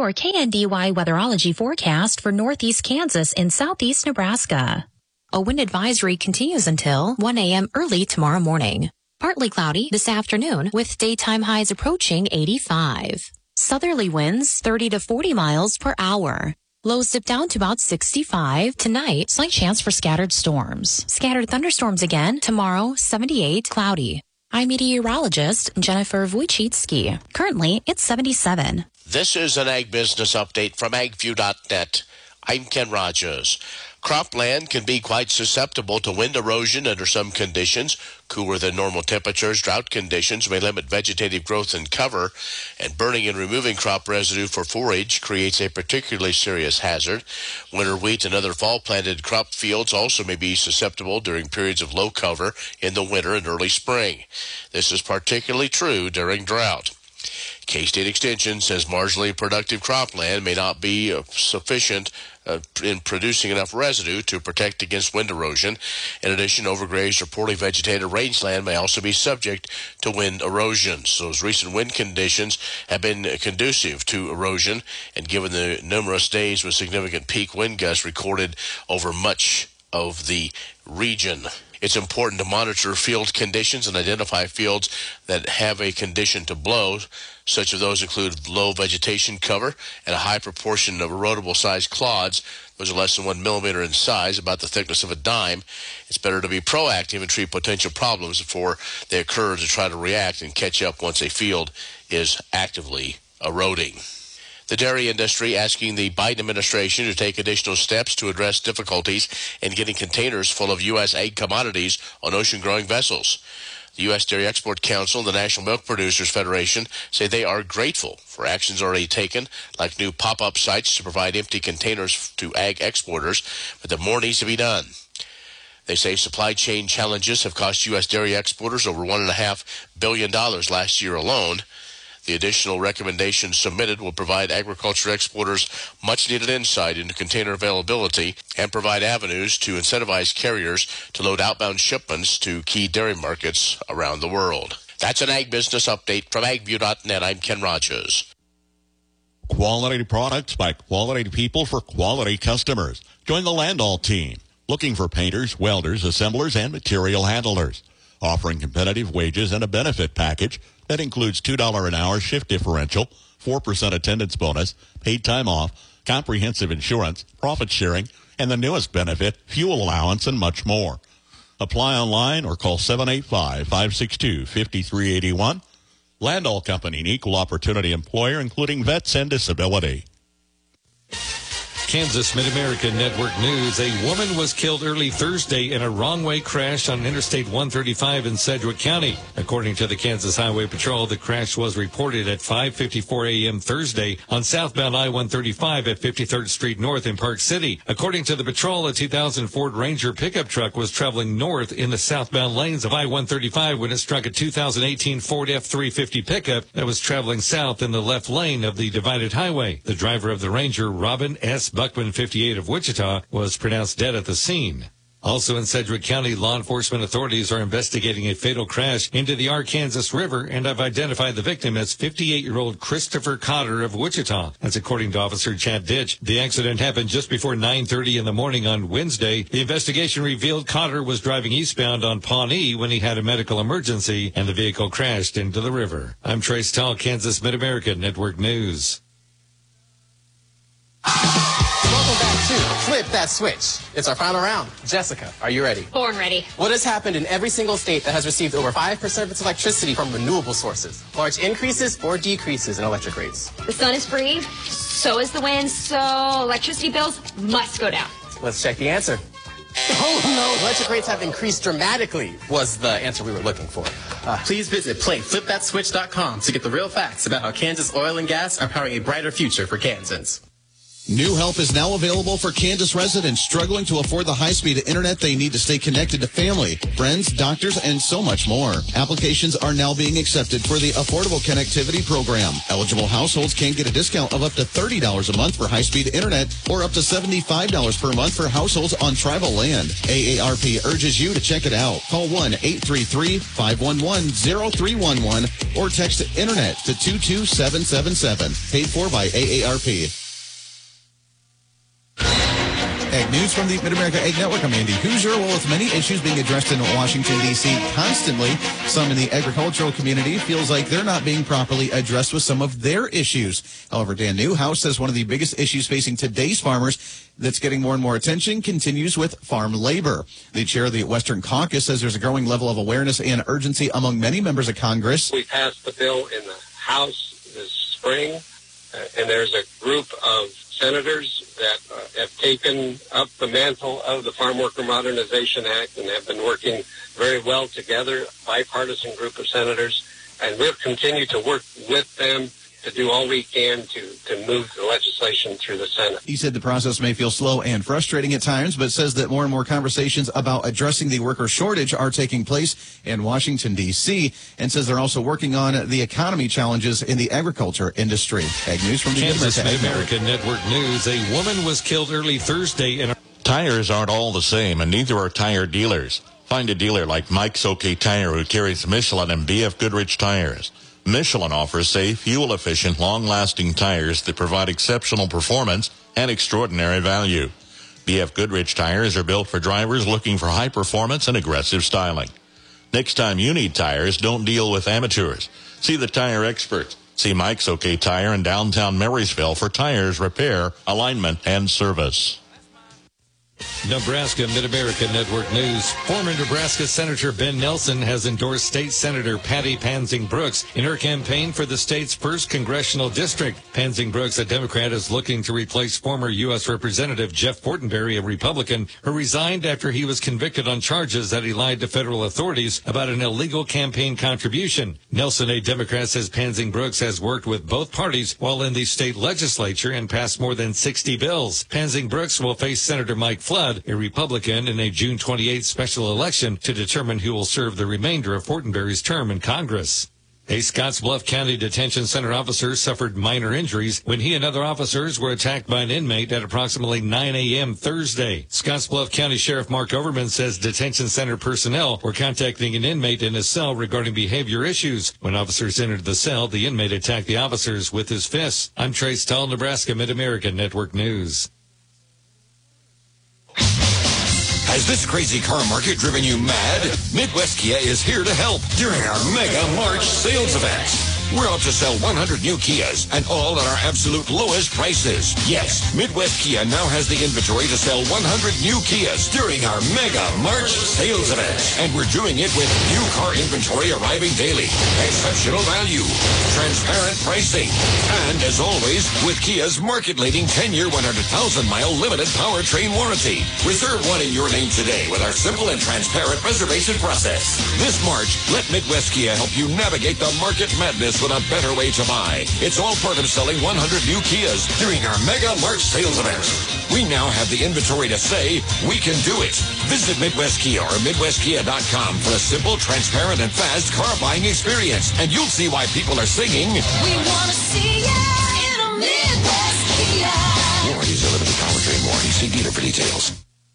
Your KNDY weatherology forecast for northeast Kansas and southeast Nebraska. A wind advisory continues until 1 a.m. early tomorrow morning. Partly cloudy this afternoon with daytime highs approaching 85. Southerly winds 30 to 40 miles per hour. Lows dip down to about 65. Tonight, slight chance for scattered storms. Scattered thunderstorms again tomorrow, 78, cloudy. I'm meteorologist Jennifer Wojcicki. Currently, it's 77. This is an Ag Business Update from agview.net. I'm Ken Rogers. Cropland can be quite susceptible to wind erosion under some conditions. Cooler than normal temperatures, drought conditions may limit vegetative growth and cover, and burning and removing crop residue for forage creates a particularly serious hazard. Winter wheat and other fall-planted crop fields also may be susceptible during periods of low cover in the winter and early spring. This is particularly true during drought. K-State Extension says marginally productive cropland may not be sufficient in producing enough residue to protect against wind erosion. In addition, overgrazed or poorly vegetated rangeland may also be subject to wind erosion. So those recent wind conditions have been conducive to erosion, and given the numerous days with significant peak wind gusts recorded over much of the region. It's important to monitor field conditions and identify fields that have a condition to blow. Such of those include low vegetation cover and a high proportion of erodible-sized clods. Those are less than 1 millimeter in size, about the thickness of a dime. It's better to be proactive and treat potential problems before they occur to try to react and catch up once a field is actively eroding. The dairy industry asking the Biden administration to take additional steps to address difficulties in getting containers full of U.S. ag commodities on ocean-growing vessels. The U.S. Dairy Export Council and the National Milk Producers Federation say they are grateful for actions already taken, like new pop-up sites to provide empty containers to ag exporters, but that more needs to be done. They say supply chain challenges have cost U.S. dairy exporters over $1.5 billion last year alone. The additional recommendations submitted will provide agriculture exporters much-needed insight into container availability and provide avenues to incentivize carriers to load outbound shipments to key dairy markets around the world. That's an Ag Business Update from agview.net. I'm Ken Rogers. Quality products by quality people for quality customers. Join the Landall team, looking for painters, welders, assemblers, and material handlers. Offering competitive wages and a benefit package that includes $2 an hour shift differential, 4% attendance bonus, paid time off, comprehensive insurance, profit sharing, and the newest benefit, fuel allowance, and much more. Apply online or call 785-562-5381. Landall Company, an equal opportunity employer, including vets and disability. Kansas Mid-America Network News. A woman was killed early Thursday in a wrong-way crash on Interstate 135 in Sedgwick County. According to the Kansas Highway Patrol, the crash was reported at 5:54 a.m. Thursday on southbound I-135 at 53rd Street North in Park City. According to the patrol, a 2000 Ford Ranger pickup truck was traveling north in the southbound lanes of I-135 when it struck a 2018 Ford F-350 pickup that was traveling south in the left lane of the divided highway. The driver of the Ranger, Robin S. Buckman, 58 of Wichita, was pronounced dead at the scene. Also in Sedgwick County, law enforcement authorities are investigating a fatal crash into the Arkansas River and have identified the victim as 58-year-old Christopher Cotter of Wichita. That's according to Officer Chad Ditch. The accident happened just before 9:30 in the morning on Wednesday. The investigation revealed Cotter was driving eastbound on Pawnee when he had a medical emergency and the vehicle crashed into the river. I'm Trace Tall, Kansas Mid-America Network News. Welcome back to Flip That Switch. It's our final round. Jessica, are you ready? Born ready. What has happened in every single state that has received over 5% of its electricity from renewable sources? Large increases or decreases in electric rates? The sun is free, so is the wind, so electricity bills must go down. Let's check the answer. Oh no, electric rates have increased dramatically was the answer we were looking for. Please visit playflipthatswitch.com to get the real facts about how Kansas oil and gas are powering a brighter future for Kansans. New help is now available for Kansas residents struggling to afford the high-speed internet they need to stay connected to family, friends, doctors, and so much more. Applications are now being accepted for the Affordable Connectivity Program. Eligible households can get a discount of up to $30 a month for high-speed internet or up to $75 per month for households on tribal land. AARP urges you to check it out. Call 1-833-511-0311 or text internet to 22777. Paid for by AARP. Ag News from the Mid-America Ag Network. I'm Andy Hoosier. Well, with many issues being addressed in Washington, D.C. constantly, some in the agricultural community feels like they're not being properly addressed with some of their issues. However, Dan Newhouse says one of the biggest issues facing today's farmers that's getting more and more attention continues with farm labor. The chair of the Western Caucus says there's a growing level of awareness and urgency among many members of Congress. We passed the bill in the House this spring, and there's a group of senators that have taken up the mantle of the Farm Worker Modernization Act and have been working very well together, bipartisan group of senators, and we'll continue to work with them to do all we can to move the legislation through the Senate. He said the process may feel slow and frustrating at times, but says that more and more conversations about addressing the worker shortage are taking place in Washington, D.C., and says they're also working on the economy challenges in the agriculture industry. Ag News from the Kansas Mid-America Network News. A woman was killed early Thursday in a... Tires aren't all the same, and neither are tire dealers. Find a dealer like Mike's OK Tire who carries Michelin and B.F. Goodrich tires. Michelin offers safe, fuel-efficient, long-lasting tires that provide exceptional performance and extraordinary value. B.F. Goodrich tires are built for drivers looking for high performance and aggressive styling. Next time you need tires, don't deal with amateurs. See the tire experts. See Mike's OK Tire in downtown Marysville for tires, repair, alignment, and service. Nebraska Mid-America Network News. Former Nebraska Senator Ben Nelson has endorsed State Senator Patty Pansing Brooks in her campaign for the state's first congressional district. Pansing Brooks, a Democrat, is looking to replace former U.S. Representative Jeff Fortenberry, a Republican, who resigned after he was convicted on charges that he lied to federal authorities about an illegal campaign contribution. Nelson, a Democrat, says Pansing Brooks has worked with both parties while in the state legislature and passed more than 60 bills. Pansing Brooks will face Senator Mike Flood, a Republican, in a June 28th special election to determine who will serve the remainder of Fortenberry's term in Congress. A Scottsbluff County Detention Center officer suffered minor injuries when he and other officers were attacked by an inmate at approximately 9 a.m. Thursday. Scottsbluff County Sheriff Mark Overman says detention center personnel were contacting an inmate in his cell regarding behavior issues. When officers entered the cell, the inmate attacked the officers with his fists. I'm Trey Stahl, Nebraska Mid-America Network News. Has this crazy car market driven you mad? Midwest Kia is here to help during our Mega March sales event. We're out to sell 100 new Kias and all at our absolute lowest prices. Yes, Midwest Kia now has the inventory to sell 100 new Kias during our Mega March sales event. And we're doing it with new car inventory arriving daily, exceptional value, transparent pricing, and as always, with Kia's market-leading 10-year, 100,000-mile limited powertrain warranty. Reserve one in your name today with our simple and transparent reservation process. This March, let Midwest Kia help you navigate the market madness with a better way to buy. It's all part of selling 100 new Kias during our Mega March sales event. We now have the inventory to say we can do it. Visit Midwest Kia or MidwestKia.com for a simple, transparent, and fast car buying experience. And you'll see why people are singing, we want to see ya in a Midwest Kia. Warranties are limited powertrain warranty. See dealer for details.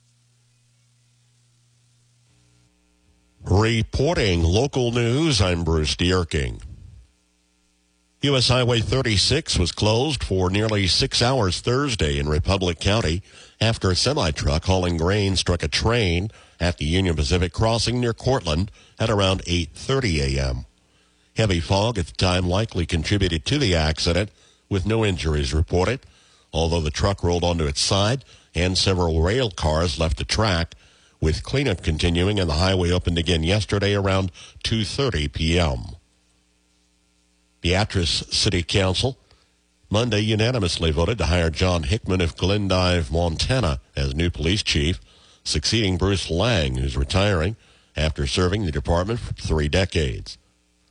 Reporting local news, I'm Bruce Dierking. U.S. Highway 36 was closed for nearly 6 hours Thursday in Republic County after a semi-truck hauling grain struck a train at the Union Pacific crossing near Cortland at around 8:30 a.m. Heavy fog at the time likely contributed to the accident, with no injuries reported, although the truck rolled onto its side and several rail cars left the track, with cleanup continuing and the highway opened again yesterday around 2:30 p.m. Beatrice City Council Monday unanimously voted to hire John Hickman of Glendive, Montana, as new police chief, succeeding Bruce Lang, who's retiring after serving the department for 3 decades.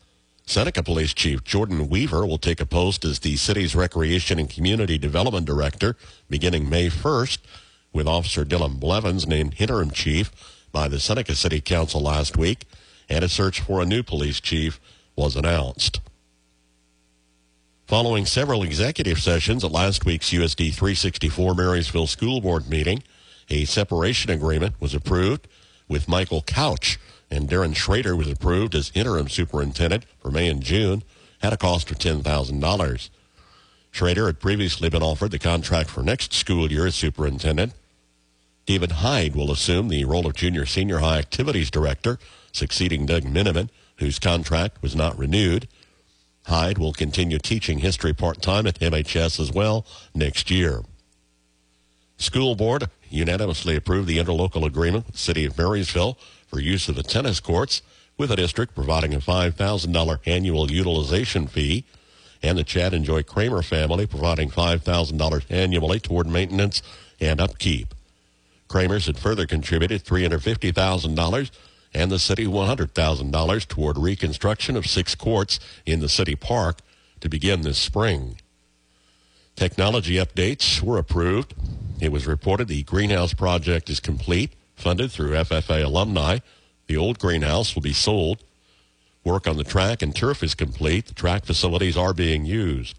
Seneca Police Chief Jordan Weaver will take a post as the city's Recreation and Community Development Director beginning May 1st, with Officer Dylan Blevins named interim chief by the Seneca City Council last week, and a search for a new police chief was announced. Following several executive sessions at last week's USD 364 Marysville School Board meeting, a separation agreement was approved with Michael Couch, and Darren Schrader was approved as interim superintendent for May and June at a cost of $10,000. Schrader had previously been offered the contract for next school year as superintendent. David Hyde will assume the role of junior-senior high activities director, succeeding Doug Miniman, whose contract was not renewed. Hyde will continue teaching history part-time at MHS as well next year. School Board unanimously approved the interlocal agreement with the City of Marysville for use of the tennis courts, with the district providing a $5,000 annual utilization fee, and the Chad and Joy Kramer family providing $5,000 annually toward maintenance and upkeep. Kramer's had further contributed $350,000 and the city $100,000 toward reconstruction of 6 courts in the city park to begin this spring. Technology updates were approved. It was reported the greenhouse project is complete, funded through FFA alumni. The old greenhouse will be sold. Work on the track and turf is complete. The track facilities are being used.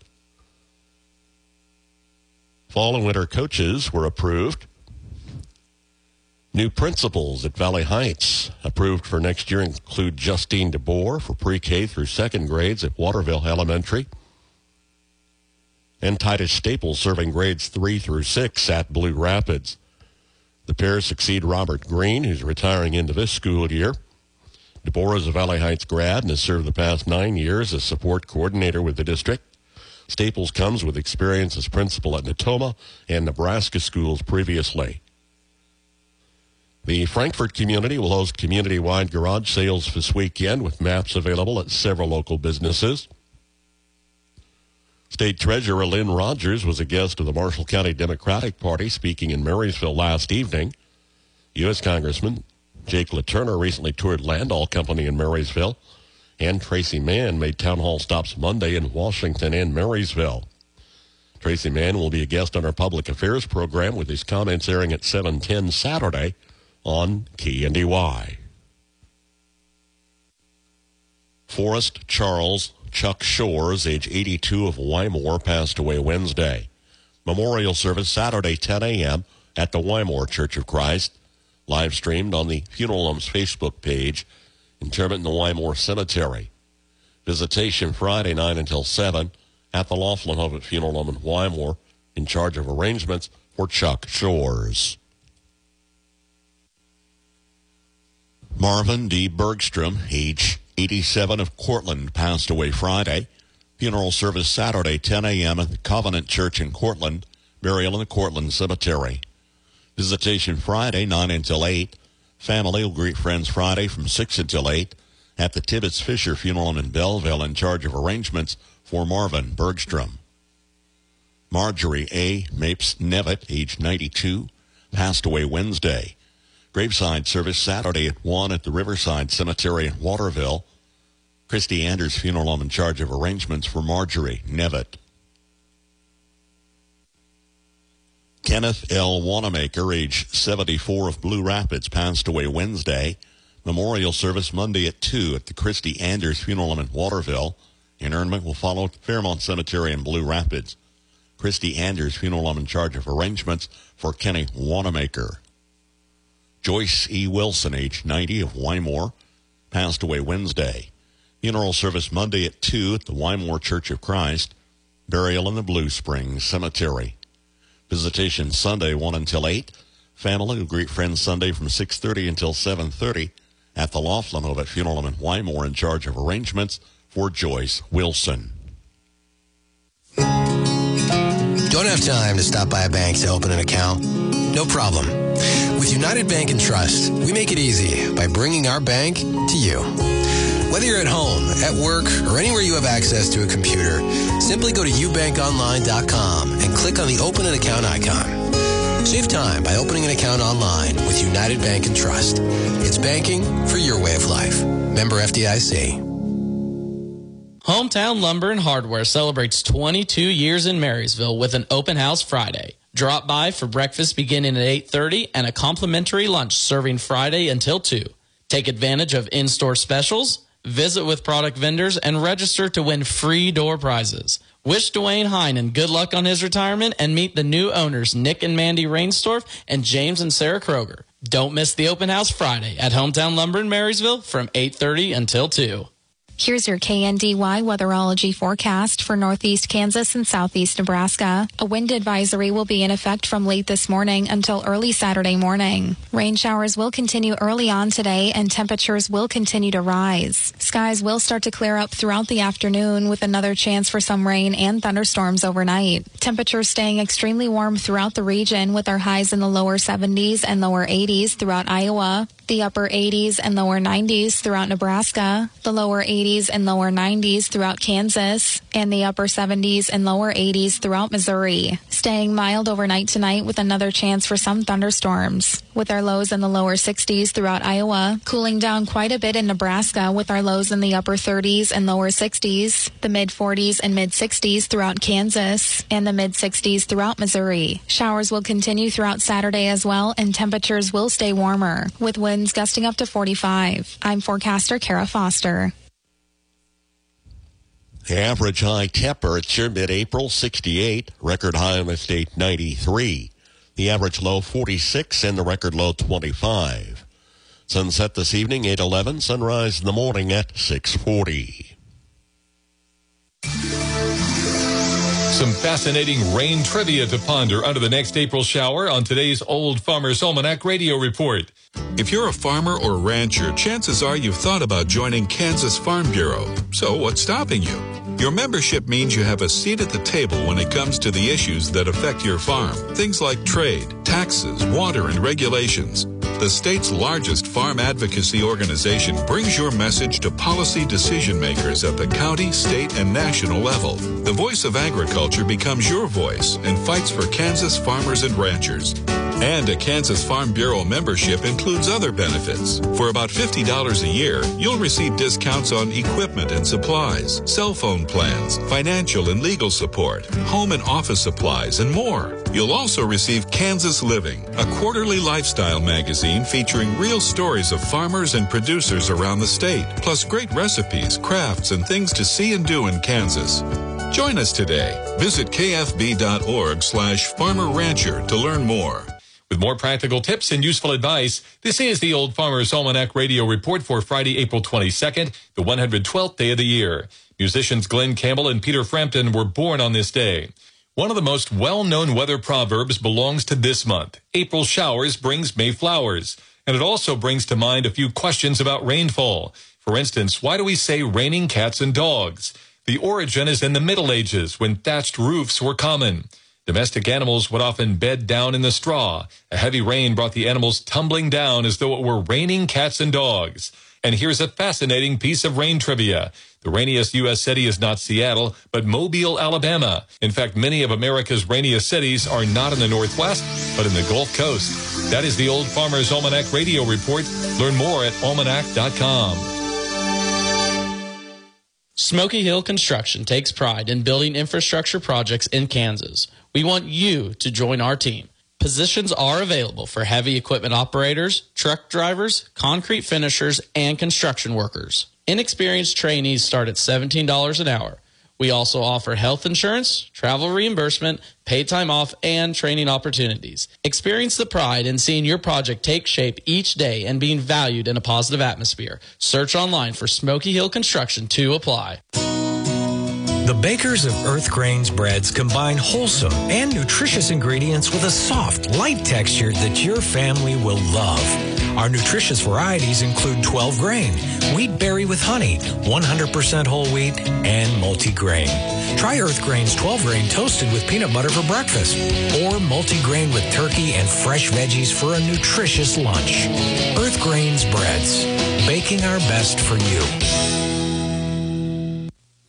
Fall and winter coaches were approved. New principals at Valley Heights approved for next year include Justine DeBoer for pre-K through 2nd grades at Waterville Elementary, and Titus Staples serving grades 3 through 6 at Blue Rapids. The pair succeed Robert Green, who's retiring into this school year. DeBoer is a Valley Heights grad and has served the past 9 years as support coordinator with the district. Staples comes with experience as principal at Natoma and Nebraska schools previously. The Frankfort community will host community-wide garage sales this weekend with maps available at several local businesses. State Treasurer Lynn Rogers was a guest of the Marshall County Democratic Party speaking in Marysville last evening. U.S. Congressman Jake LaTurner recently toured Landall Company in Marysville, and Tracy Mann made town hall stops Monday in Washington and Marysville. Tracy Mann will be a guest on our public affairs program with his comments airing at 7:10 Saturday on KNDY. Forrest Charles Chuck Shores, age 82 of Wymore, passed away Wednesday. Memorial service Saturday, 10 a.m. at the Wymore Church of Christ, live streamed on the Funeral Home's Facebook page. Interment in the Wymore Cemetery. Visitation Friday, 9 until 7 at the Laughlin Home at Funeral Home in Wymore, in charge of arrangements for Chuck Shores. Marvin D. Bergstrom, age 87 of Cortland, passed away Friday. Funeral service Saturday, 10 a.m. at the Covenant Church in Cortland. Burial in the Cortland Cemetery. Visitation Friday, 9 until 8. Family will greet friends Friday from 6 until 8 at the Tibbetts Fisher Funeral Home in Belleville, in charge of arrangements for Marvin Bergstrom. Marjorie A. Mapes Nevitt, age 92, passed away Wednesday. Graveside service Saturday at 1 at the Riverside Cemetery in Waterville. Christy Anders Funeral Home in charge of arrangements for Marjorie Nevitt. Kenneth L. Wanamaker, age 74 of Blue Rapids, passed away Wednesday. Memorial service Monday at 2 at the Christy Anders Funeral Home in Waterville. Interment will follow at the Fairmont Cemetery in Blue Rapids. Christy Anders Funeral Home in charge of arrangements for Kenny Wanamaker. Joyce E. Wilson, age 90 of Wymore, passed away Wednesday. Funeral service Monday at 2 at the Wymore Church of Christ. Burial in the Blue Springs Cemetery. Visitation Sunday, 1 until 8. Family will greet friends Sunday from 6:30 until 7:30 at the Laughlin Home at Funeral Home in Wymore, in charge of arrangements for Joyce Wilson. Don't have time to stop by a bank to open an account? No problem. With United Bank and Trust, we make it easy by bringing our bank to you. Whether you're at home, at work, or anywhere you have access to a computer, simply go to ubankonline.com and click on the Open an Account icon. Save time by opening an account online with United Bank and Trust. It's banking for your way of life. Member FDIC. Hometown Lumber and Hardware celebrates 22 years in Marysville with an open house Friday. Drop by for breakfast beginning at 8:30 and a complimentary lunch serving Friday until 2. Take advantage of in-store specials, visit with product vendors, and register to win free door prizes. Wish Dwayne Heinen good luck on his retirement and meet the new owners, Nick and Mandy Rainstorff and James and Sarah Kroger. Don't miss the open house Friday at Hometown Lumber in Marysville from 8:30 until 2. Here's your KNDY weatherology forecast for northeast Kansas and southeast Nebraska. A wind advisory will be in effect from late this morning until early Saturday morning. Rain showers will continue early on today and temperatures will continue to rise. Skies will start to clear up throughout the afternoon with another chance for some rain and thunderstorms overnight. Temperatures staying extremely warm throughout the region with our highs in the lower 70s and lower 80s throughout Iowa, the upper 80s and lower 90s throughout Nebraska, the lower 80s and lower 90s throughout Kansas, and the upper 70s and lower 80s throughout Missouri. Staying mild overnight tonight with another chance for some thunderstorms, with our lows in the lower 60s throughout Iowa, cooling down quite a bit in Nebraska with our lows in the upper 30s and lower 60s, the mid 40s and mid 60s throughout Kansas, and the mid 60s throughout Missouri. Showers will continue throughout Saturday as well, and temperatures will stay warmer, with winds gusting up to 45. I'm forecaster Kara Foster. The average high temperature mid-April, 68. Record high on the state, 93. The average low, 46, and the record low, 25. Sunset this evening, 8:11. Sunrise in the morning at 6:40. Some fascinating rain trivia to ponder under the next April shower on today's Old Farmer's Almanac radio report. If you're a farmer or rancher, chances are you've thought about joining Kansas Farm Bureau. So what's stopping you? Your membership means you have a seat at the table when it comes to the issues that affect your farm. Things like trade, taxes, water, and regulations. The state's largest farm advocacy organization brings your message to policy decision makers at the county, state, and national level. The voice of agriculture becomes your voice and fights for Kansas farmers and ranchers. And a Kansas Farm Bureau membership includes other benefits. For about $50 a year, you'll receive discounts on equipment and supplies, cell phone plans, financial and legal support, home and office supplies, and more. You'll also receive Kansas Living, a quarterly lifestyle magazine featuring real stories of farmers and producers around the state, plus great recipes, crafts, and things to see and do in Kansas. Join us today. Visit kfb.org/Farmer Rancher to learn more. With more practical tips and useful advice, this is the Old Farmer's Almanac radio report for Friday, April 22nd, the 112th day of the year. Musicians Glenn Campbell and Peter Frampton were born on this day. One of the most well-known weather proverbs belongs to this month. April showers brings May flowers. And it also brings to mind a few questions about rainfall. For instance, why do we say raining cats and dogs? The origin is in the Middle Ages, when thatched roofs were common. Domestic animals would often bed down in the straw. A heavy rain brought the animals tumbling down as though it were raining cats and dogs. And here's a fascinating piece of rain trivia. The rainiest U.S. city is not Seattle, but Mobile, Alabama. In fact, many of America's rainiest cities are not in the Northwest, but in the Gulf Coast. That is the Old Farmer's Almanac radio report. Learn more at almanac.com. Smoky Hill Construction takes pride in building infrastructure projects in Kansas. We want you to join our team. Positions are available for heavy equipment operators, truck drivers, concrete finishers, and construction workers. Inexperienced trainees start at $17 an hour. We also offer health insurance, travel reimbursement, paid time off, and training opportunities. Experience the pride in seeing your project take shape each day and being valued in a positive atmosphere. Search online for Smoky Hill Construction to apply. The bakers of Earth Grains breads combine wholesome and nutritious ingredients with a soft, light texture that your family will love. Our nutritious varieties include 12 grain, wheat berry with honey, 100% whole wheat, and multigrain. Try Earth Grain's 12 grain toasted with peanut butter for breakfast, or multigrain with turkey and fresh veggies for a nutritious lunch. Earth Grain's breads, baking our best for you.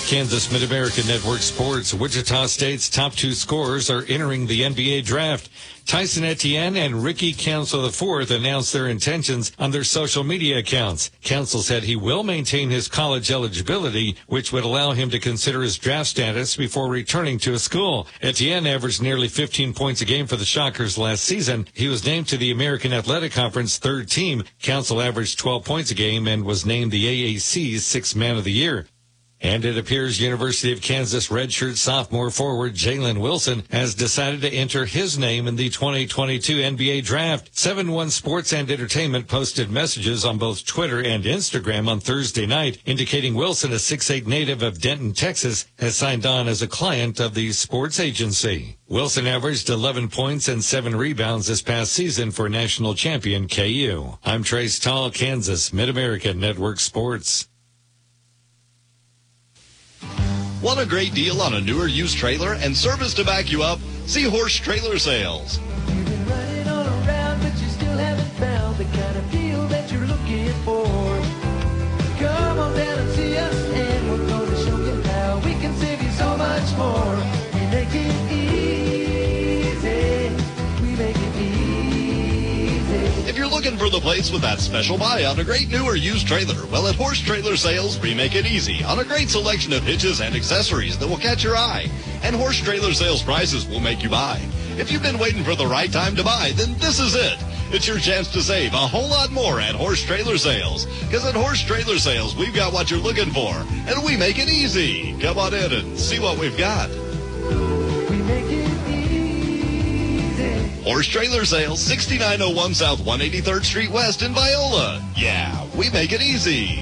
Kansas Mid-America Network Sports. Wichita State's top 2 scorers are entering the NBA draft. Tyson Etienne and Ricky Council IV announced their intentions on their social media accounts. Council said he will maintain his college eligibility, which would allow him to consider his draft status before returning to a school. Etienne averaged nearly 15 points a game for the Shockers last season. He was named to the American Athletic Conference third team. Council averaged 12 points a game and was named the AAC's Sixth Man of the Year. And it appears University of Kansas redshirt sophomore forward Jalen Wilson has decided to enter his name in the 2022 NBA draft. 7-1 Sports and Entertainment posted messages on both Twitter and Instagram on Thursday night indicating Wilson, a 6'8" native of Denton, Texas, has signed on as a client of the sports agency. Wilson averaged 11 points and 7 rebounds this past season for national champion KU. I'm Trace Tall, Kansas Mid-America Network Sports. Want a great deal on a newer used trailer and service to back you up? See Horse Trailer Sales. You've been running all around, but you still haven't found the kind of deal that you're looking for. Come on down and see us, and we're going to show you how we can save you so much more. We make it easy. We make it easy. If you're looking for the place with that special buy on a great new or used trailer, well, at Horse Trailer Sales, we make it easy on a great selection of hitches and accessories that will catch your eye. And Horse Trailer Sales prices will make you buy. If you've been waiting for the right time to buy, then this is it. It's your chance to save a whole lot more at Horse Trailer Sales. Because at Horse Trailer Sales, we've got what you're looking for, and we make it easy. Come on in and see what we've got. We make it easy. Horse Trailer Sales, 6901 South 183rd Street West in Viola. Yeah, we make it easy.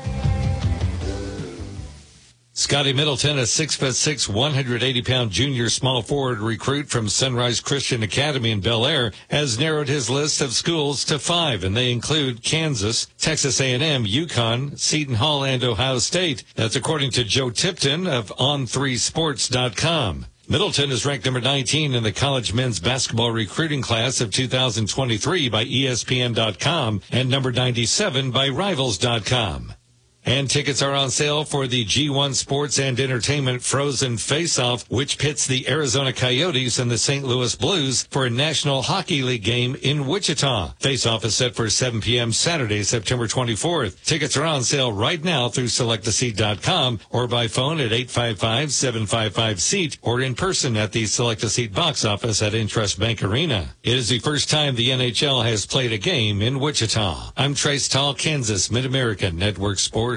Scotty Middleton, a 6'6", 180-pound junior small forward recruit from Sunrise Christian Academy in Bel Air, has narrowed his list of schools to 5, and they include Kansas, Texas A&M, UConn, Seton Hall, and Ohio State. That's according to Joe Tipton of On3Sports.com. Middleton is ranked number 19 in the college men's basketball recruiting class of 2023 by ESPN.com and number 97 by Rivals.com. And tickets are on sale for the G1 Sports and Entertainment Frozen Face-Off, which pits the Arizona Coyotes and the St. Louis Blues for a National Hockey League game in Wichita. Face-Off is set for 7 p.m. Saturday, September 24th. Tickets are on sale right now through SelectASeat.com or by phone at 855-755-SEAT or in person at the Select-A-Seat box office at Intrust Bank Arena. It is the first time the NHL has played a game in Wichita. I'm Trace Tall, Kansas Mid-America Network Sports.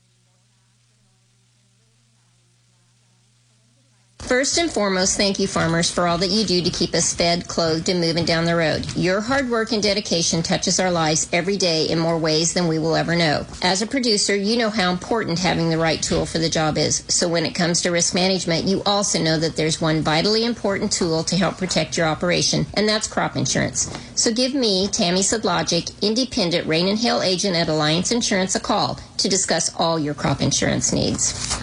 First and foremost, thank you, farmers, for all that you do to keep us fed, clothed, and moving down the road. Your hard work and dedication touches our lives every day in more ways than we will ever know. As a producer, you know how important having the right tool for the job is. So when it comes to risk management, you also know that there's one vitally important tool to help protect your operation, and that's crop insurance. So give me, Tammy Sedlogic, independent rain and hail agent at Alliance Insurance, a call to discuss all your crop insurance needs.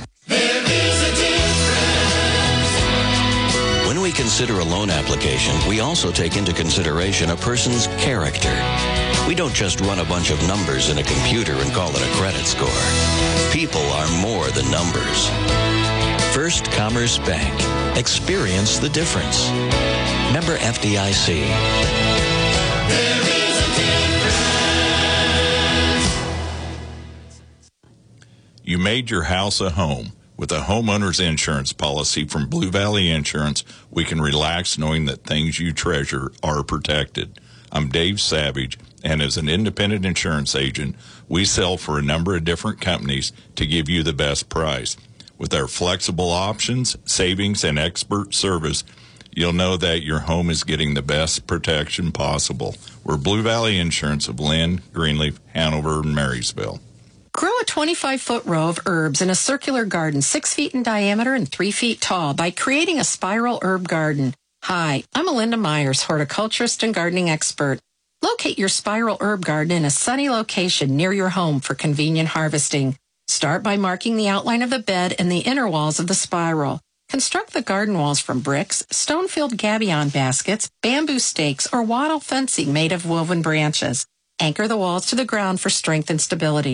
When we consider a loan application, we also take into consideration a person's character. We don't just run a bunch of numbers in a computer and call it a credit score. People are more than numbers. First Commerce Bank. Experience the difference. Member FDIC. There is a difference. You made your house a home. With a homeowner's insurance policy from Blue Valley Insurance, we can relax knowing that things you treasure are protected. I'm Dave Savage, and as an independent insurance agent, we sell for a number of different companies to give you the best price. With our flexible options, savings, and expert service, you'll know that your home is getting the best protection possible. We're Blue Valley Insurance of Lynn, Greenleaf, Hanover, and Marysville. Grow a 25-foot row of herbs in a circular garden 6 feet in diameter and 3 feet tall by creating a spiral herb garden. Hi, I'm Melinda Myers, horticulturist and gardening expert. Locate your spiral herb garden in a sunny location near your home for convenient harvesting. Start by marking the outline of the bed and the inner walls of the spiral. Construct the garden walls from bricks, stone-filled gabion baskets, bamboo stakes, or wattle fencing made of woven branches. Anchor the walls to the ground for strength and stability.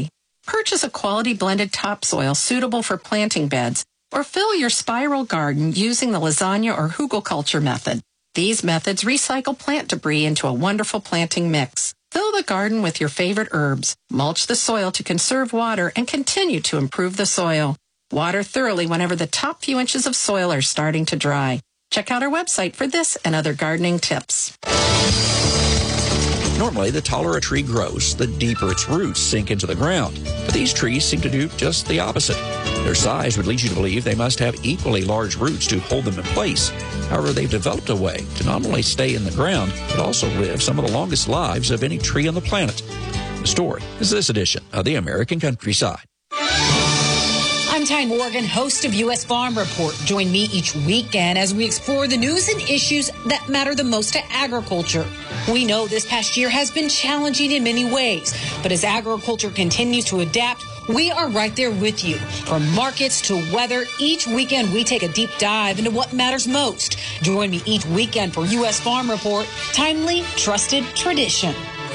Purchase a quality blended topsoil suitable for planting beds, or fill your spiral garden using the lasagna or hugelkultur method. These methods recycle plant debris into a wonderful planting mix. Fill the garden with your favorite herbs, mulch the soil to conserve water, and continue to improve the soil. Water thoroughly whenever the top few inches of soil are starting to dry. Check out our website for this and other gardening tips. Normally, the taller a tree grows, the deeper its roots sink into the ground. But these trees seem to do just the opposite. Their size would lead you to believe they must have equally large roots to hold them in place. However, they've developed a way to not only stay in the ground, but also live some of the longest lives of any tree on the planet. The story is this edition of the American Countryside. I'm Ty Morgan, host of U.S. Farm Report. Join me each weekend as we explore the news and issues that matter the most to agriculture. We know this past year has been challenging in many ways, but as agriculture continues to adapt, we are right there with you. From markets to weather, each weekend we take a deep dive into what matters most. Join me each weekend for U.S. Farm Report, timely, trusted tradition.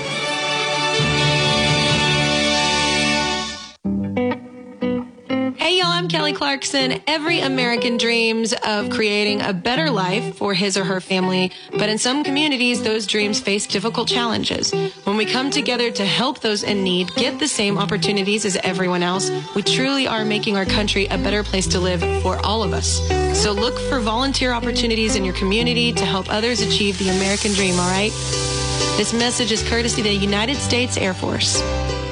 Hey y'all, I'm Kelly Clarkson. Every American dreams of creating a better life for his or her family, but in some communities, those dreams face difficult challenges. When we come together to help those in need get the same opportunities as everyone else, we truly are making our country a better place to live for all of us. So look for volunteer opportunities in your community to help others achieve the American dream, all right? This message is courtesy of the United States Air Force.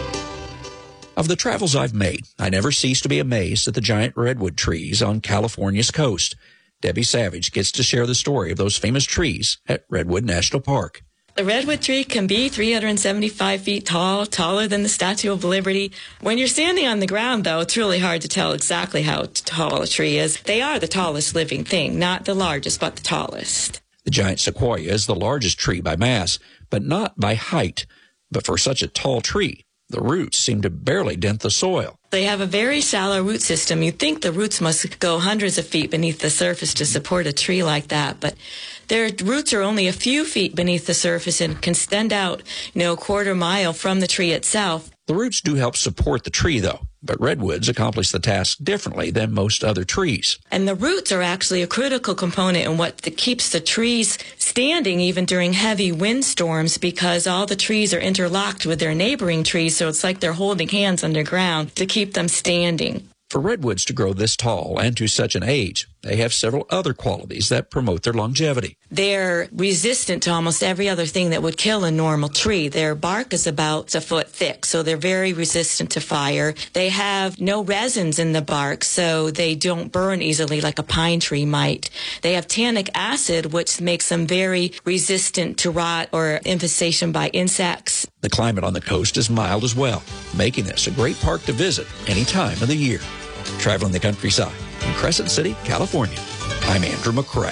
Of the travels I've made, I never cease to be amazed at the giant redwood trees on California's coast. Debbie Savage gets to share the story of those famous trees at Redwood National Park. The redwood tree can be 375 feet tall, taller than the Statue of Liberty. When you're standing on the ground, though, it's really hard to tell exactly how tall a tree is. They are the tallest living thing, not the largest, but the tallest. The giant sequoia is the largest tree by mass, but not by height. But for such a tall tree, the roots seem to barely dent the soil. They have a very shallow root system. You'd think the roots must go hundreds of feet beneath the surface to support a tree like that, but their roots are only a few feet beneath the surface and can extend out, a quarter mile from the tree itself. The roots do help support the tree, though, but redwoods accomplish the task differently than most other trees. And the roots are actually a critical component in what keeps the trees standing even during heavy windstorms, because all the trees are interlocked with their neighboring trees, so it's like they're holding hands underground to keep them standing. For redwoods to grow this tall and to such an age, they have several other qualities that promote their longevity. They're resistant to almost every other thing that would kill a normal tree. Their bark is about a foot thick, so they're very resistant to fire. They have no resins in the bark, so they don't burn easily like a pine tree might. They have tannic acid, which makes them very resistant to rot or infestation by insects. The climate on the coast is mild as well, making this a great park to visit any time of the year. Traveling the countryside in Crescent City, California, I'm Andrew McCrae.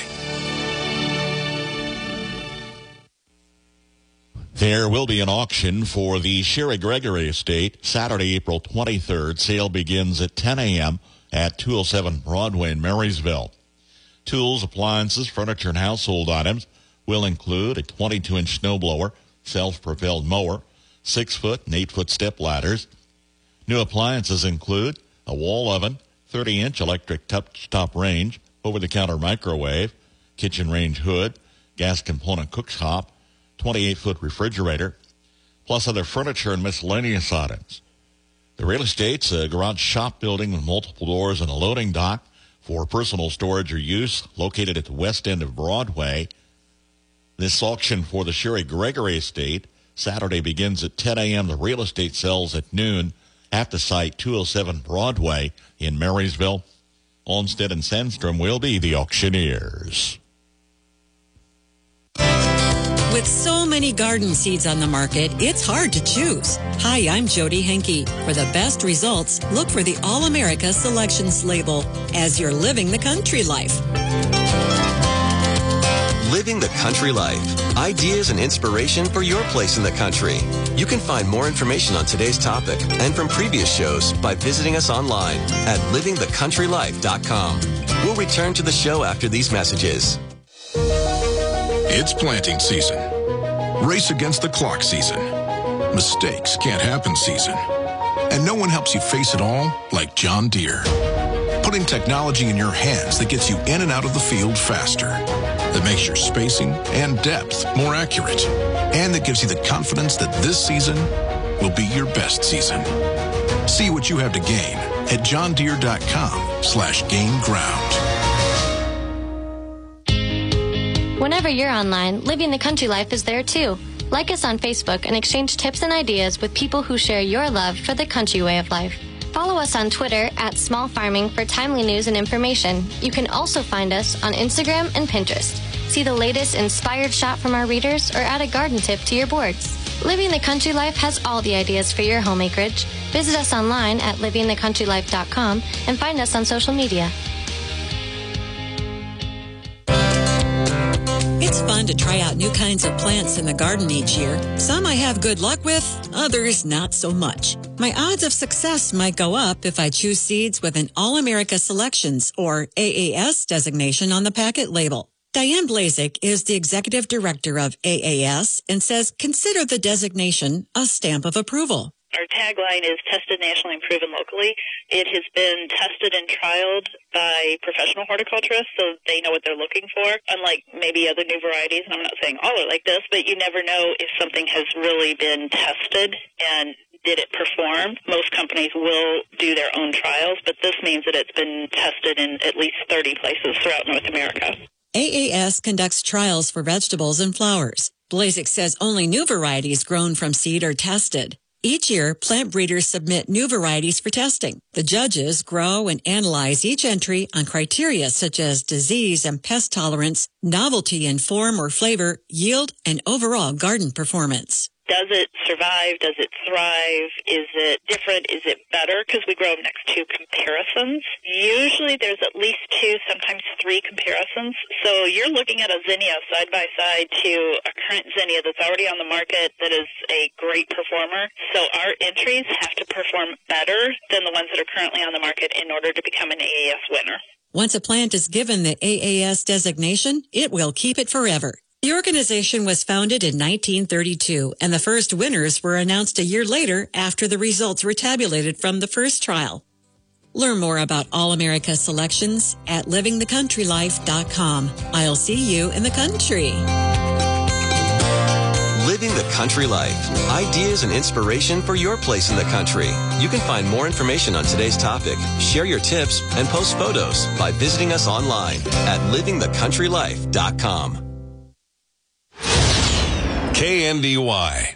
There will be an auction for the Sherry Gregory estate Saturday, April 23rd. Sale begins at 10 a.m. at 207 Broadway in Marysville. Tools, appliances, furniture, and household items will include a 22-inch snowblower, self-propelled mower, 6-foot and 8-foot step ladders. New appliances include a wall oven, 30-inch electric touch-top range, over-the-counter microwave, kitchen range hood, gas component cooktop, 28-foot refrigerator, plus other furniture and miscellaneous items. The real estate's a garage shop building with multiple doors and a loading dock for personal storage or use, located at the west end of Broadway. This auction for the Sherry Gregory estate Saturday begins at 10 a.m. The real estate sells at noon at the site 207 Broadway in Marysville. Olmsted and Sandstrom will be the auctioneers. With so many garden seeds on the market, it's hard to choose. Hi, I'm Jody Henke. For the best results, look for the All-America Selections label as you're living the country life. Living the country life. Ideas and inspiration for your place in the country. You can find more information on today's topic and from previous shows by visiting us online at livingthecountrylife.com. We'll return to the show after these messages. It's planting season. Race against the clock season. Mistakes can't happen season. And no one helps you face it all like John Deere. Putting technology in your hands that gets you in and out of the field faster, that makes your spacing and depth more accurate, and that gives you the confidence that this season will be your best season. See what you have to gain at johndeere.com/gain ground. Whenever you're online, Living the Country Life is there too. Like us on Facebook and exchange tips and ideas with people who share your love for the country way of life. Follow us on Twitter at Small Farming for timely news and information. You can also find us on Instagram and Pinterest. See the latest inspired shot from our readers or add a garden tip to your boards. Living the Country Life has all the ideas for your home acreage. Visit us online at livingthecountrylife.com and find us on social media. It's fun to try out new kinds of plants in the garden each year. Some I have good luck with, others not so much. My odds of success might go up if I choose seeds with an All-America Selections or AAS designation on the packet label. Diane Blazek is the executive director of AAS and says consider the designation a stamp of approval. Our tagline is tested nationally and proven locally. It has been tested and trialed by professional horticulturists, so they know what they're looking for. Unlike maybe other new varieties, and I'm not saying all are like this, but you never know if something has really been tested and did it perform. Most companies will do their own trials, but this means that it's been tested in at least 30 places throughout North America. AAS conducts trials for vegetables and flowers. Blazek says only new varieties grown from seed are tested. Each year, plant breeders submit new varieties for testing. The judges grow and analyze each entry on criteria such as disease and pest tolerance, novelty in form or flavor, yield, and overall garden performance. Does it survive? Does it thrive? Is it different? Is it better? Because we grow them next to comparisons. Usually there's at least 2, sometimes 3 comparisons. So you're looking at a zinnia side by side to a current zinnia that's already on the market that is a great performer. So our entries have to perform better than the ones that are currently on the market in order to become an AAS winner. Once a plant is given the AAS designation, it will keep it forever. The organization was founded in 1932, and the first winners were announced a year later after the results were tabulated from the first trial. Learn more about All-America Selections at livingthecountrylife.com. I'll see you in the country. Living the Country Life. Ideas and inspiration for your place in the country. You can find more information on today's topic, share your tips, and post photos by visiting us online at livingthecountrylife.com. KNDY.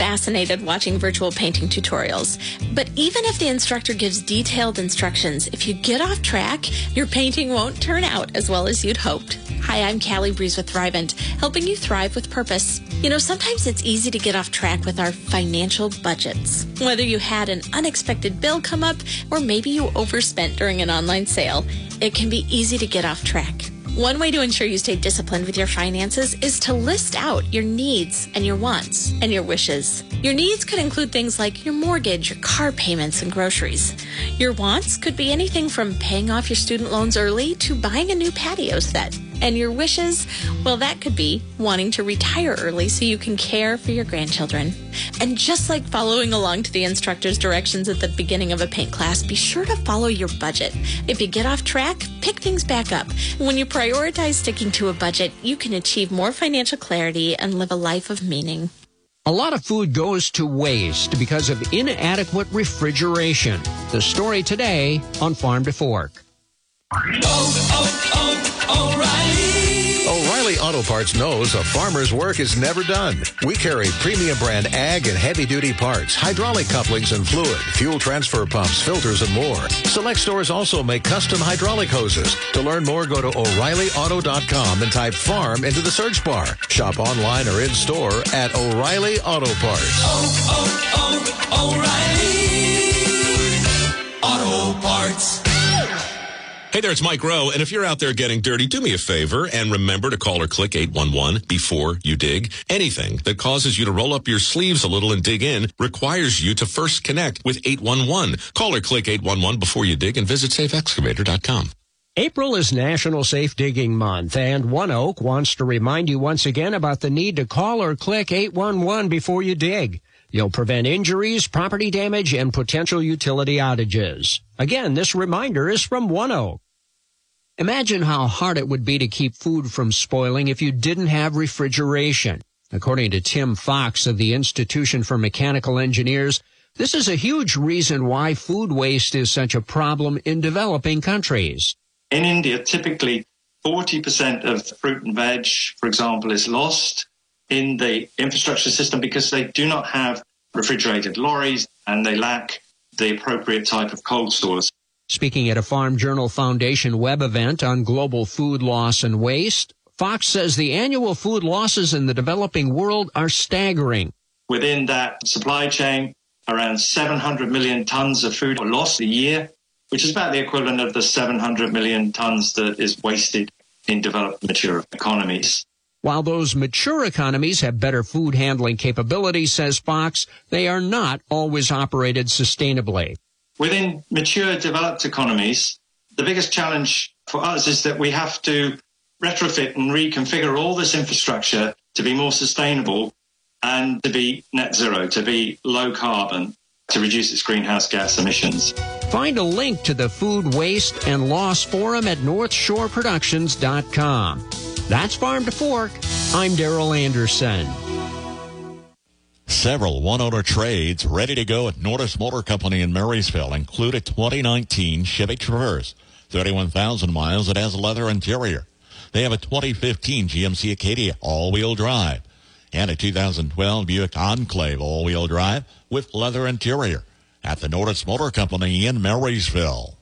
fascinated watching virtual painting tutorials. But even if the instructor gives detailed instructions, if you get off track, your painting won't turn out as well as you'd hoped. Hi, I'm Callie Breeze with Thrivent, helping you thrive with purpose. You know, sometimes it's easy to get off track with our financial budgets. Whether you had an unexpected bill come up or maybe you overspent during an online sale, it can be easy to get off track. One way to ensure you stay disciplined with your finances is to list out your needs and your wants and your wishes. Your needs could include things like your mortgage, your car payments, and groceries. Your wants could be anything from paying off your student loans early to buying a new patio set. And your wishes, well, that could be wanting to retire early so you can care for your grandchildren. And just like following along to the instructor's directions at the beginning of a paint class, be sure to follow your budget. If you get off track, pick things back up. When you prioritize sticking to a budget, you can achieve more financial clarity and live a life of meaning. A lot of food goes to waste because of inadequate refrigeration. The story today on Farm to Fork. O'Reilly Auto Parts knows a farmer's work is never done. We carry premium brand ag and heavy-duty parts, hydraulic couplings and fluid, fuel transfer pumps, filters, and more. Select stores also make custom hydraulic hoses. To learn more, go to O'ReillyAuto.com and type farm into the search bar. Shop online or in-store at O'Reilly Auto Parts. O'Reilly Auto Parts. Hey there, it's Mike Rowe, and if you're out there getting dirty, do me a favor and remember to call or click 811 before you dig. Anything that causes you to roll up your sleeves a little and dig in requires you to first connect with 811. Call or click 811 before you dig and visit safeexcavator.com. April is National Safe Digging Month, and ONEOK wants to remind you once again about the need to call or click 811 before you dig. You'll prevent injuries, property damage, and potential utility outages. Again, this reminder is from ONEOK. Imagine how hard it would be to keep food from spoiling if you didn't have refrigeration. According to Tim Fox of the Institution for Mechanical Engineers, this is a huge reason why food waste is such a problem in developing countries. In India, typically 40% of the fruit and veg, for example, is lost in the infrastructure system because they do not have refrigerated lorries and they lack the appropriate type of cold stores. Speaking at a Farm Journal Foundation web event on global food loss and waste, Fox says the annual food losses in the developing world are staggering. Within that supply chain, around 700 million tons of food are lost a year, which is about the equivalent of the 700 million tons that is wasted in developed mature economies. While those mature economies have better food handling capabilities, says Fox, they are not always operated sustainably. Within mature developed economies, the biggest challenge for us is that we have to retrofit and reconfigure all this infrastructure to be more sustainable and to be net zero, to be low carbon, to reduce its greenhouse gas emissions. Find a link to the Food Waste and Loss Forum at NorthshoreProductions.com. That's Farm to Fork. I'm Darrell Anderson. Several one-owner trades ready to go at Norris Motor Company in Marysville include a 2019 Chevy Traverse, 31,000 miles. It has a leather interior. They have a 2015 GMC Acadia all-wheel drive and a 2012 Buick Enclave all-wheel drive with leather interior at the Norris Motor Company in Marysville.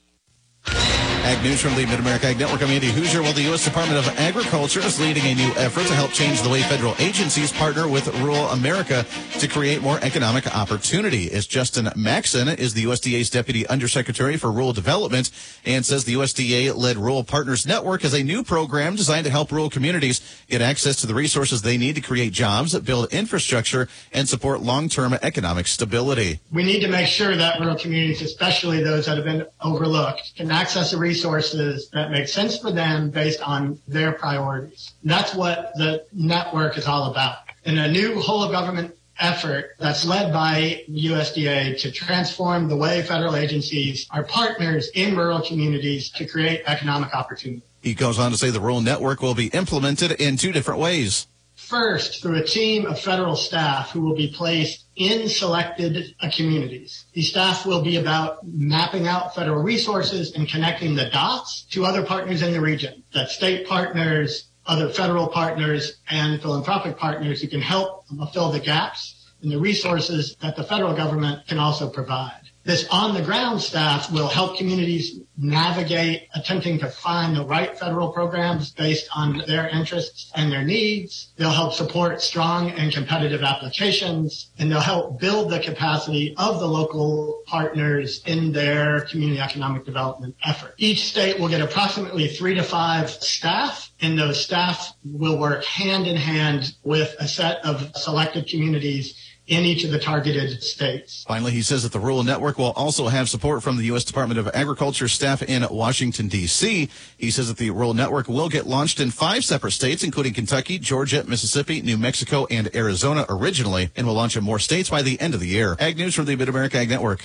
Ag News from the Mid-America Ag Network. I'm Andy Hoosier. Well, the U.S. Department of Agriculture is leading a new effort to help change the way federal agencies partner with rural America to create more economic opportunity. As Justin Maxson is the USDA's Deputy Undersecretary for Rural Development and says the USDA-led Rural Partners Network has a new program designed to help rural communities get access to the resources they need to create jobs, build infrastructure, and support long-term economic stability. We need to make sure that rural communities, especially those that have been overlooked, can access the resources that make sense for them based on their priorities. That's what the network is all about. And a new whole-of-government effort that's led by USDA to transform the way federal agencies are partners in rural communities to create economic opportunity. He goes on to say the rural network will be implemented in two different ways. First, through a team of federal staff who will be placed in selected communities. These staff will be about mapping out federal resources and connecting the dots to other partners in the region. That's state partners, other federal partners, and philanthropic partners who can help fill the gaps and the resources that the federal government can also provide. This on-the-ground staff will help communities navigate attempting to find the right federal programs based on their interests and their needs. They'll help support strong and competitive applications, and they'll help build the capacity of the local partners in their community economic development effort. Each state will get approximately 3 to 5 staff, and those staff will work hand in hand with a set of selected communities in each of the targeted states. Finally, he says that the Rural Network will also have support from the U.S. Department of Agriculture staff in Washington, D.C. He says that the Rural Network will get launched in 5 separate states, including Kentucky, Georgia, Mississippi, New Mexico, and Arizona originally, and will launch in more states by the end of the year. Ag News from the Mid-America Ag Network.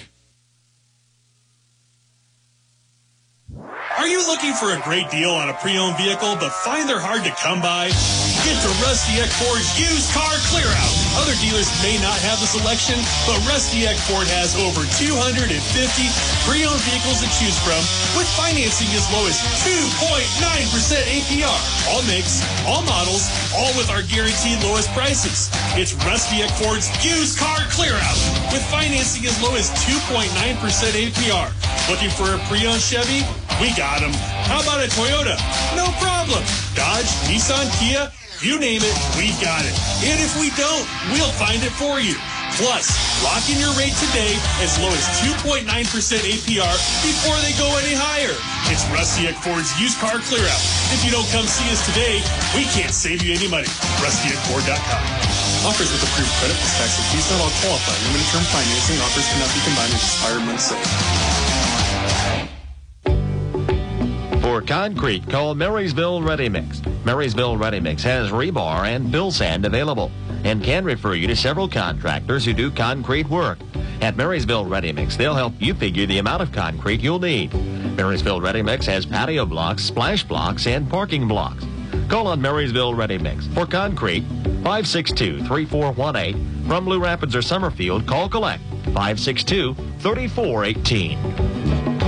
Are you looking for a great deal on a pre-owned vehicle but find they're hard to come by? Get to Rusty Eck Ford's Used Car Clear Out. Other dealers may not have the selection, but Rusty Eck Ford has over 250 pre-owned vehicles to choose from with financing as low as 2.9% APR. All makes, all models, all with our guaranteed lowest prices. It's Rusty Eck Ford's Used Car Clear Out with financing as low as 2.9% APR. Looking for a pre-owned Chevy? We got them. How about a Toyota? No problem. Dodge, Nissan, Kia, you name it, we got it. And if we don't, we'll find it for you. Plus, lock in your rate today as low as 2.9% APR before they go any higher. It's Rusty Eck Ford's Used Car Clear Out. If you don't come see us today, we can't save you any money. RustyEckFord.com. Offers with approved credit plus tax and fees not all qualify. Limited term financing offers cannot be combined with expired months saved. For concrete, call Marysville Ready Mix. Marysville Ready Mix has rebar and fill sand available and can refer you to several contractors who do concrete work. At Marysville Ready Mix, they'll help you figure the amount of concrete you'll need. Marysville Ready Mix has patio blocks, splash blocks, and parking blocks. Call on Marysville Ready Mix. For concrete, 562-3418. From Blue Rapids or Summerfield, call collect 562-3418.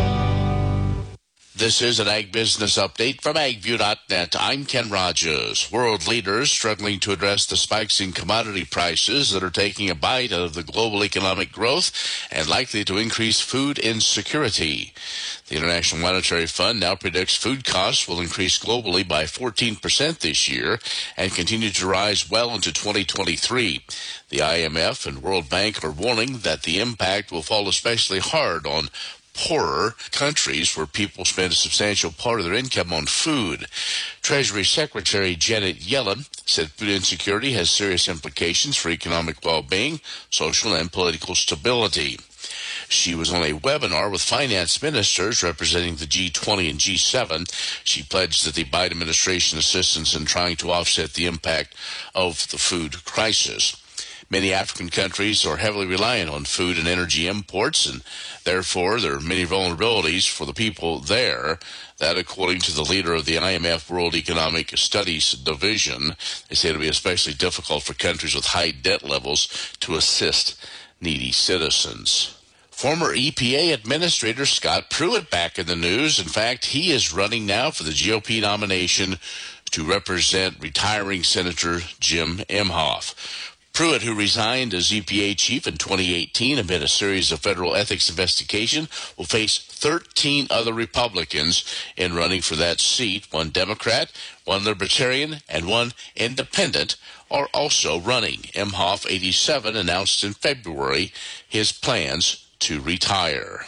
This is an Ag Business Update from AgView.net. I'm Ken Rogers. World leaders struggling to address the spikes in commodity prices that are taking a bite out of the global economic growth and likely to increase food insecurity. The International Monetary Fund now predicts food costs will increase globally by 14% this year and continue to rise well into 2023. The IMF and World Bank are warning that the impact will fall especially hard on poorer countries where people spend a substantial part of their income on food. Treasury Secretary Janet Yellen said food insecurity has serious implications for economic well-being, social and political stability. She was on a webinar with finance ministers representing the G20 and G7. She pledged that the Biden administration assistance in trying to offset the impact of the food crisis. Many African countries are heavily reliant on food and energy imports, and therefore there are many vulnerabilities for the people there. That, according to the leader of the IMF World Economic Studies Division, they say it'll be especially difficult for countries with high debt levels to assist needy citizens. Former EPA Administrator Scott Pruitt back in the news. In fact, he is running now for the GOP nomination to represent retiring Senator Jim Emhoff. Pruitt, who resigned as EPA chief in 2018 amid a series of federal ethics investigation, will face 13 other Republicans in running for that seat. One Democrat, one Libertarian, and one Independent are also running. Emhoff, 87, announced in February his plans to retire.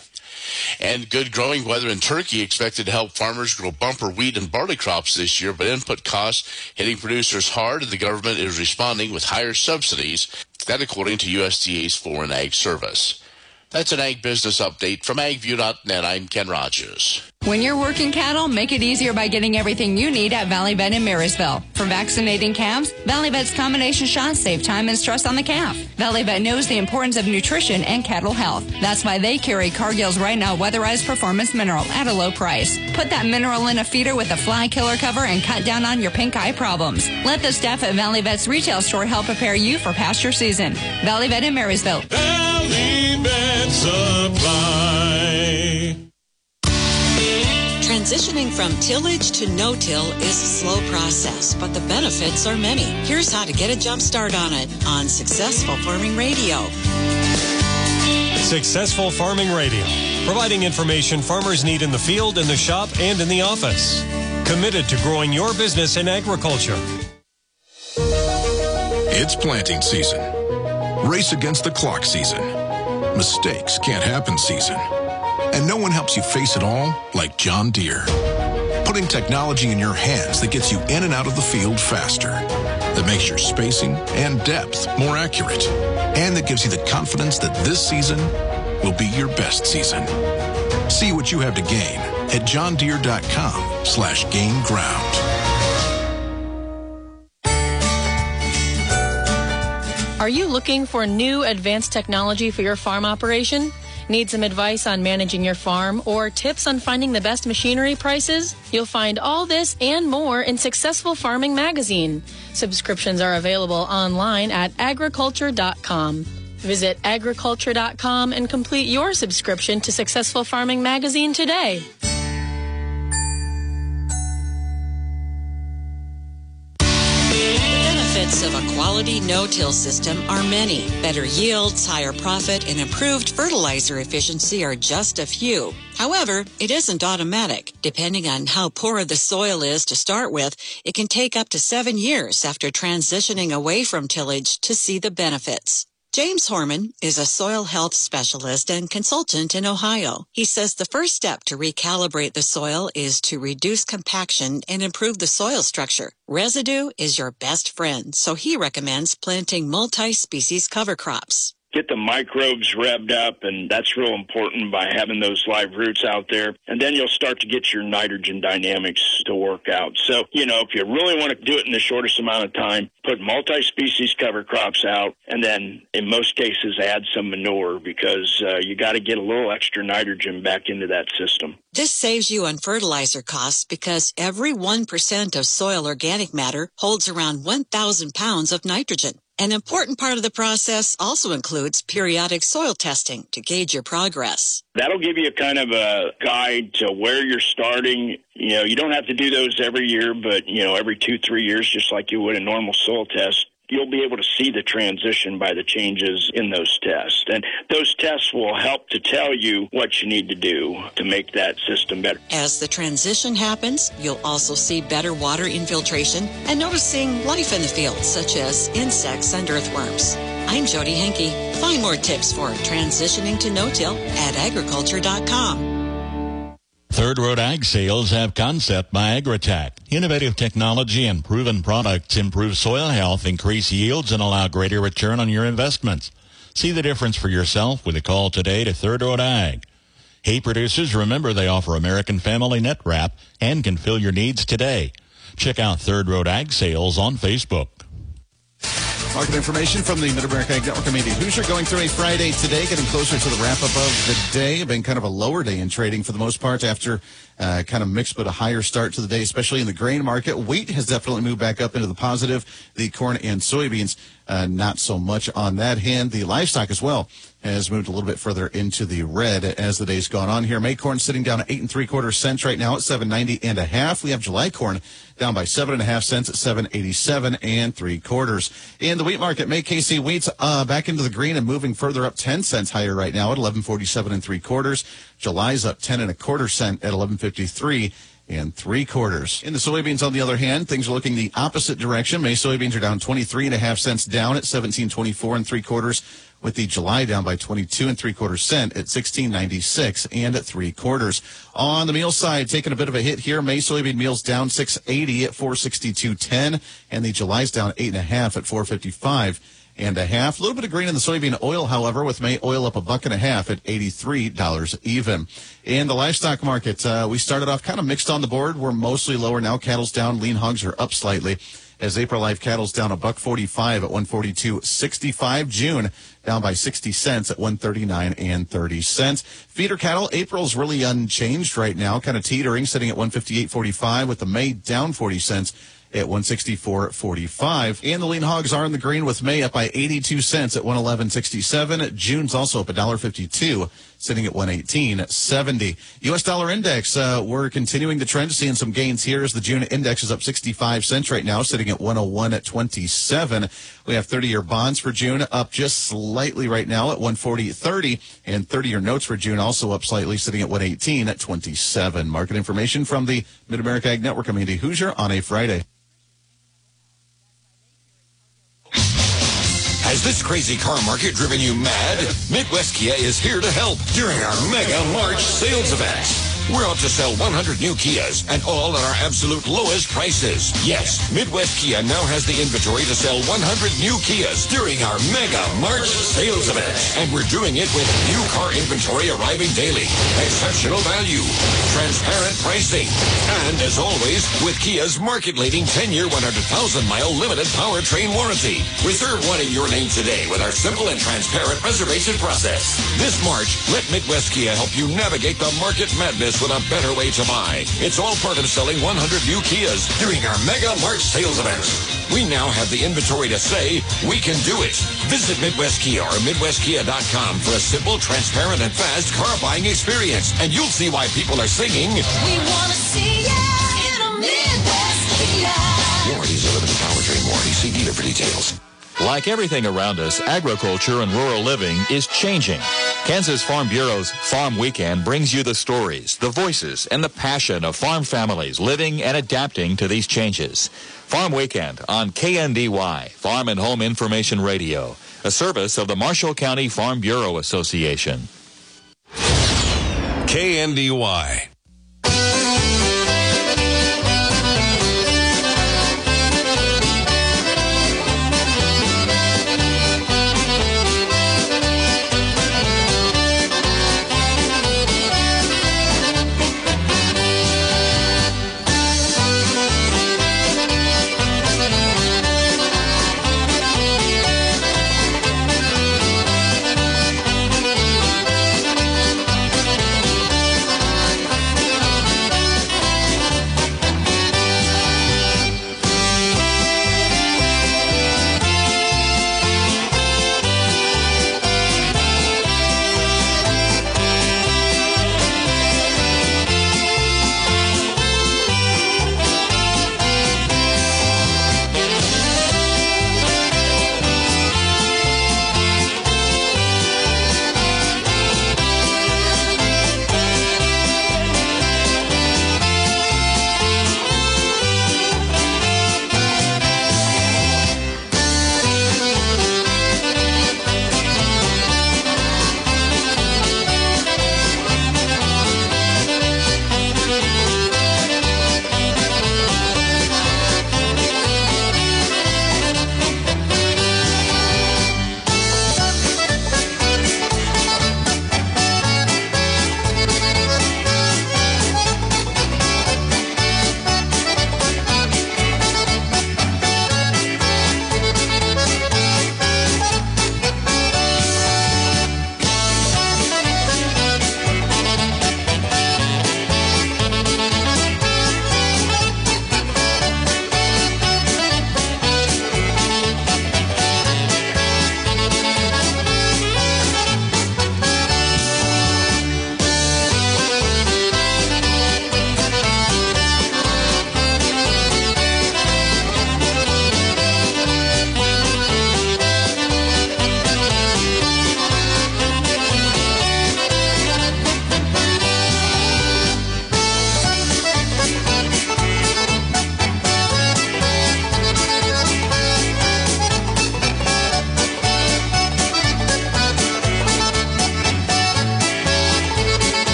And good growing weather in Turkey expected to help farmers grow bumper wheat and barley crops this year, but input costs hitting producers hard, and the government is responding with higher subsidies. That according to USDA's Foreign Ag Service. That's an Ag Business Update from AgView.net. I'm Ken Rogers. When you're working cattle, make it easier by getting everything you need at Valley Vet in Marysville. For vaccinating calves, Valley Vet's combination shots save time and stress on the calf. Valley Vet knows the importance of nutrition and cattle health. That's why they carry Cargill's Right Now Weatherized Performance Mineral at a low price. Put that mineral in a feeder with a fly killer cover and cut down on your pink eye problems. Let the staff at Valley Vet's retail store help prepare you for pasture season. Valley Vet in Marysville. Valley Vet Supply. Transitioning from tillage to no-till is a slow process, but the benefits are many. Here's how to get a jump start on it on Successful Farming Radio. Successful Farming Radio, providing information farmers need in the field, in the shop, and in the office. Committed to growing your business in agriculture. It's planting season. Race against the clock season. Mistakes can't happen season. And no one helps you face it all like John Deere. Putting technology in your hands that gets you in and out of the field faster. That makes your spacing and depth more accurate. And that gives you the confidence that this season will be your best season. See what you have to gain at johndeere.com/gain ground. Are you looking for new advanced technology for your farm operation? Need some advice on managing your farm or tips on finding the best machinery prices? You'll find all this and more in Successful Farming Magazine. Subscriptions are available online at agriculture.com. Visit agriculture.com and complete your subscription to Successful Farming Magazine today. Of a quality no-till system are many. Better yields, higher profit, and improved fertilizer efficiency are just a few. However, it isn't automatic. Depending on how poor the soil is to start with, it can take up to 7 years after transitioning away from tillage to see the benefits. James Horman is a soil health specialist and consultant in Ohio. He says the first step to recalibrate the soil is to reduce compaction and improve the soil structure. Residue is your best friend, so he recommends planting multi-species cover crops. Get the microbes revved up, and that's real important by having those live roots out there. And then you'll start to get your nitrogen dynamics to work out. So, if you really want to do it in the shortest amount of time, put multi-species cover crops out, and then in most cases add some manure because you got to get a little extra nitrogen back into that system. This saves you on fertilizer costs because every 1% of soil organic matter holds around 1,000 pounds of nitrogen. An important part of the process also includes periodic soil testing to gauge your progress. That'll give you kind of a guide to where you're starting. You don't have to do those every year, but, every 2-3 years, just like you would a normal soil test. You'll be able to see the transition by the changes in those tests. And those tests will help to tell you what you need to do to make that system better. As the transition happens, you'll also see better water infiltration and noticing life in the field, such as insects and earthworms. I'm Jody Henke. Find more tips for transitioning to no-till at agriculture.com. Third Road Ag Sales have Concept by Agritech. Innovative technology and proven products improve soil health, increase yields, and allow greater return on your investments. See the difference for yourself with a call today to Third Road Ag. Hey, producers, remember they offer American Family Net Wrap and can fill your needs today. Check out Third Road Ag Sales on Facebook. Market information from the Mid-America Ag Network. I'm Andy Hoosier, going through a Friday today, getting closer to the wrap-up of the day. Been kind of a lower day in trading for the most part after kind of mixed but a higher start to the day, especially in the grain market. Wheat has definitely moved back up into the positive. The corn and soybeans, not so much on that hand. The livestock as well has moved a little bit further into the red as the day's gone on here. May corn sitting down at 8 3/4 cents right now at 7.90 1/2. We have July corn down by 7.5 cents at 7.87 3/4. In the wheat market, May KC wheat's back into the green and moving further up 10 cents higher right now at 11.47 3/4. July's up 10 1/4 cent at 11.53 3/4. In the soybeans, on the other hand, things are looking the opposite direction. May soybeans are down 23.5 cents down at 17.24 3/4, with the July down by 22 3/4 cent at 16.96 3/4. On the meal side, taking a bit of a hit here. May soybean meal's down 6.80 at 462.10, and the July's down 8.5 at 455.5. A little bit of green in the soybean oil, however, with May oil up $1.50 at $83 even. In the livestock market, we started off kind of mixed on the board. We're mostly lower now. Cattle's down, lean hogs are up slightly. As April live cattle's down $1.45 at 142.65. June down by 60 cents at 139 30 cents. Feeder cattle, April's really unchanged right now, kind of teetering, sitting at 158.45, with the May down 40 cents at 164.45. And the lean hogs are in the green, with May up by 82 cents at 111.67. June's also up $1.52, sitting at 118.70. U.S. dollar index, we're continuing the trend, seeing some gains here as the June index is up 65 cents right now, sitting at 101.27. We have 30-year bonds for June up just slightly right now at 140.30, and 30-year notes for June also up slightly, sitting at 118.27. Market information from the Mid-America Ag Network. I'm Andy Hoosier on a Friday. Has this crazy car market driven you mad? Midwest Kia is here to help during our Mega March sales event. We're out to sell 100 new Kias, and all at our absolute lowest prices. Yes, Midwest Kia now has the inventory to sell 100 new Kias during our Mega March sales event. And we're doing it with new car inventory arriving daily, exceptional value, transparent pricing, and as always, with Kia's market-leading 10-year, 100,000-mile limited powertrain warranty. Reserve one in your name today with our simple and transparent reservation process. This March, let Midwest Kia help you navigate the market madness with a better way to buy. It's all part of selling 100 new Kias during our Mega March sales event. We now have the inventory to say we can do it. Visit Midwest Kia or MidwestKia.com for a simple, transparent, and fast car buying experience. And you'll see why people are singing, "We want to see ya in a Midwest Kia." Warranties are limited powertrain warranty. See dealer for details. Like everything around us, agriculture and rural living is changing. Kansas Farm Bureau's Farm Weekend brings you the stories, the voices, and the passion of farm families living and adapting to these changes. Farm Weekend on KNDY, Farm and Home Information Radio, a service of the Marshall County Farm Bureau Association. KNDY.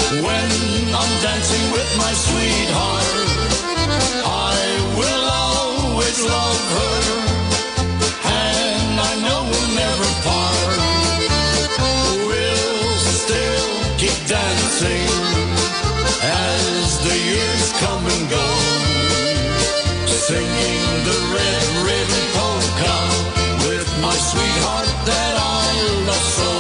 When I'm dancing with my sweetheart, I will always love her, and I know we'll never part. We'll still keep dancing as the years come and go, singing the red ribbon polka with my sweetheart that I love so.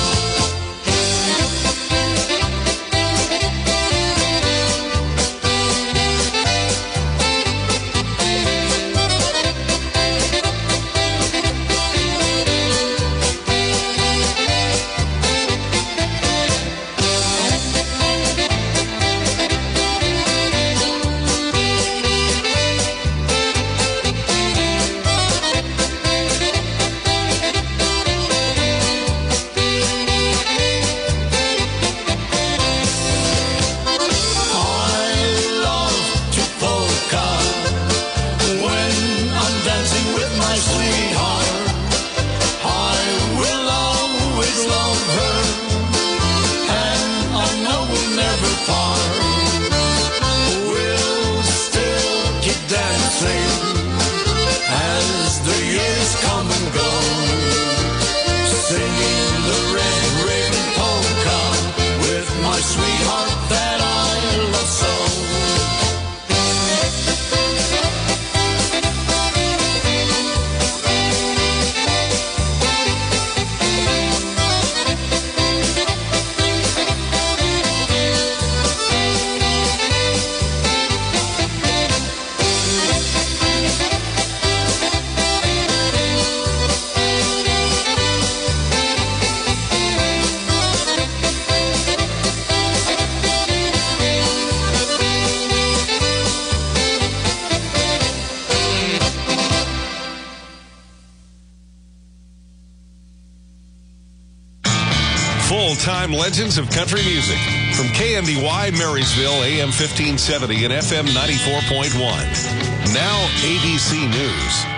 Full-time legends of country music from KNDY Marysville, AM 1570 and FM 94.1. Now ABC News.